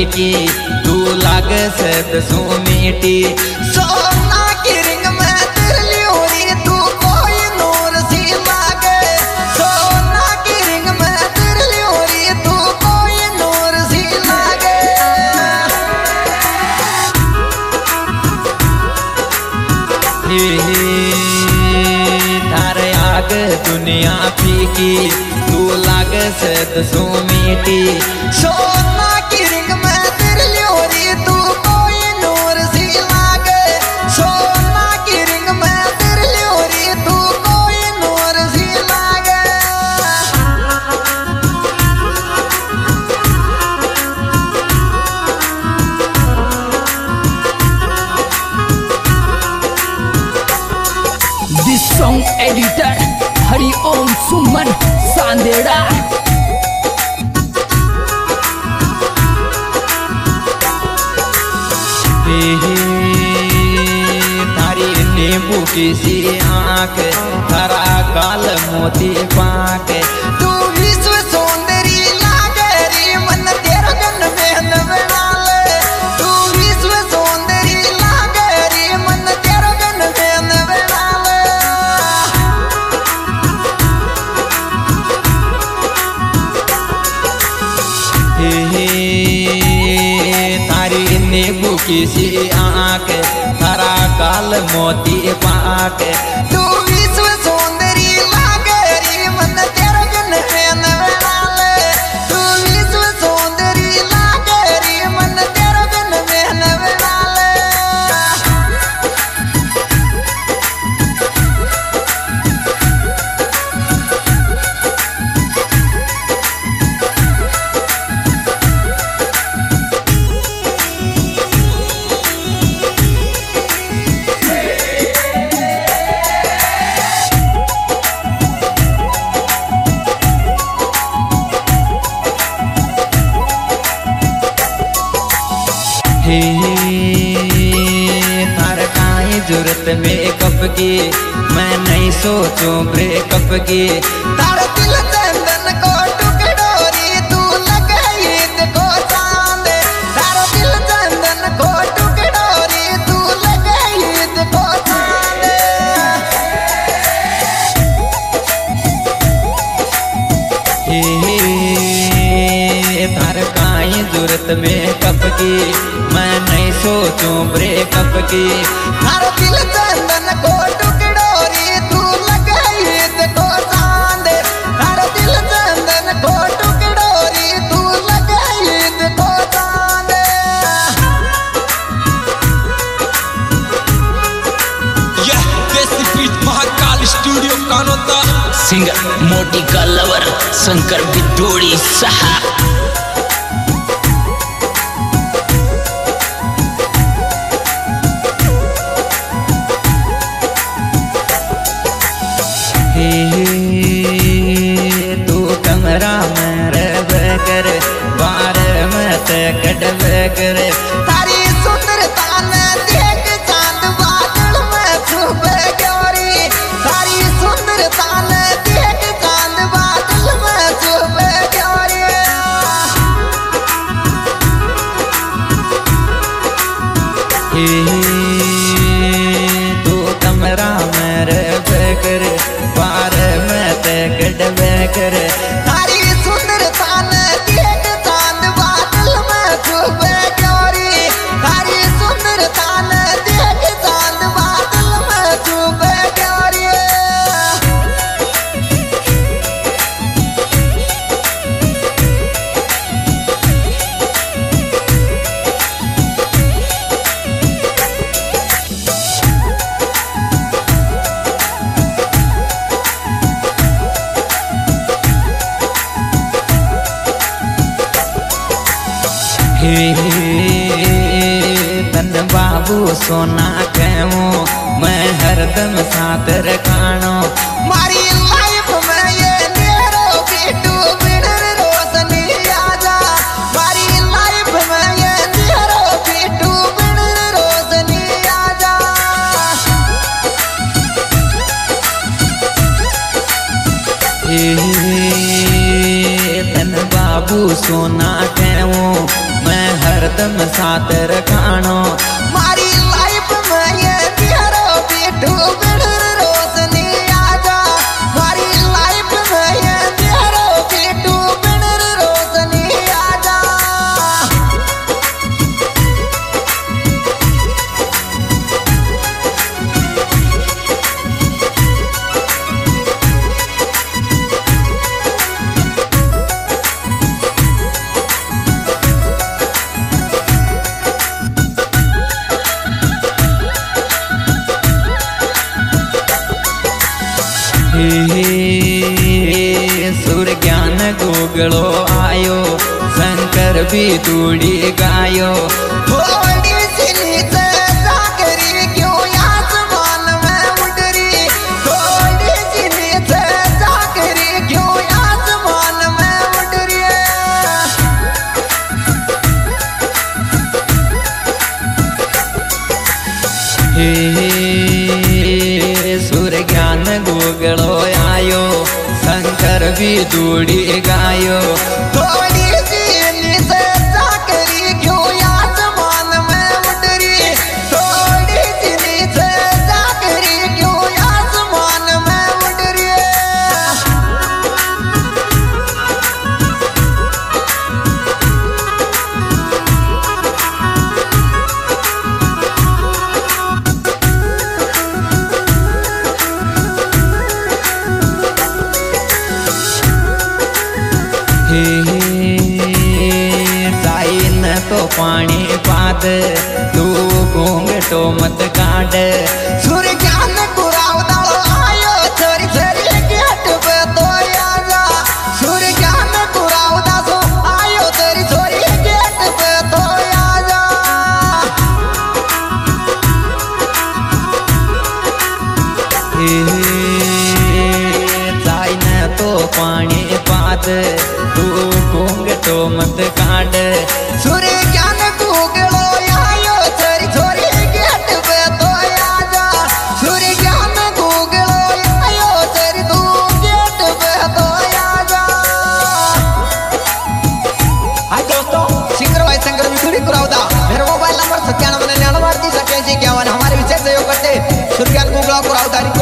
फीकी तू लाग सद सो मीठी सोना की रिंग में तिरली हो रही तू कोई नूर सी लागे सोना की रिंग में तिरली हो रही तू कोई नूर सी लागे थारे आग दुनिया फीकी तू लाग सद सो मीठी सोना की रिंग में तिरली हो रही तू कोई नूर सी लागे सोना की रिंग में तिरली हो रही तू कोई नूर सी लागे This song editor Hari Om Suman Sandera तारी नींबू की सी आँख थारा काल मोती पाक तू विश्व सौंदर्य लागे रे मन तेरा गन में नवनाले तू विश्व सौंदर्य लागे रे मन तेरा गन में नवनाले तारी नींबू की सी आँख थारा काल मोती पाक तू विश्व सौंदर्य लागे रे मन तेरा गन में नवनाले तू विश्व सौंदर्य लागे रे मन तेरा गन में नवनाले थार काई जरूरत मेकअप की मैं नहीं सोचूं ब्रेकअप की तार दिल चंदन को टुकड़ोरी तू लगे देखो चांद तार दिल चंदन को टुकड़ोरी तू लगे देखो चांद थार काई जरूरत मेकअप की मैं नहीं सोचूं ब्रेकअप की हर दिल चंदन को टुकड़ोरी तू लगे देखो चांद हर दिल चंदन को टुकड़ोरी तू लगे देखो चांद यह desi beat Mahakal studio Kanota singer Moti का लवर शंकर बिदोड़ी सहा तू कमरा में रह कर बार मत कटव कर तारी सुंदरता ने देख चांद बादल में छुप गयोरी तारी सुंदरता ने देख चांद बादल में छुप गयोरी तू कमरा में रह कर बार मत कटव कर तारी सुंदरता ने देख चांद बादल में छुप गयोरी तारी सुंदरता ने देख चांद बादल में छुप गयोरी तन बाबू सोना कहूँ मैं हरदम साथ रखानो मारी लाइफ में ये नेरो बेटू बिनर रोशनी आजा मारी लाइफ में ये नेरो बेटू बिनर रोशनी आजा तन बाबू सोना कहूँ मैं हर हरदम साथ रखानो मारी लाइफ में ये तेरो बेटू बिड़र रोशनी आजा मारी लाइफ में ये तेरो बेटू बिड़र रोशनी आजा। सुर ज्ञान गूगलो आयो शंकर भी दूड़ी गायो थोड़ी सी नीचे जाकरी क्यों आसमान में उड़ रही थोड़ी सी नीचे जाकरी क्यों आसमान में उड़ रही है। सुर ज्ञान गूगलो आयो शंकर भी दूड़ी गायो थोड़ी सी नीचे जाकरी क्यों आसमान में उड़ रही थोड़ी सी नीचे जाकरी क्यों आसमान में उड़ रही साइन तो पानी पाद तू घूंघटो मत काट सुर ज्ञान कुरावदा आयो छोरी छोरी गेट पे तो आजा सुर ज्ञान कुरावदा सो आयो तेरी छोरी गेट पे तो आजा। साइन तो पानी पाद तू घूंघटो मत काट सुर ज्ञान गूगलो आयो छोरी छोरी गेट पे तो आजा सुर ज्ञान गूगलो आयो छोरी तू गेट पे तो आजा। हाय दोस्तों सिंगर भाई शंकर भी कुरावदा मेरा मोबाइल नंबर 97 99 38 81 हमारे विशेष सहयोग करते सुर ज्ञान गूगलो कुरावदा।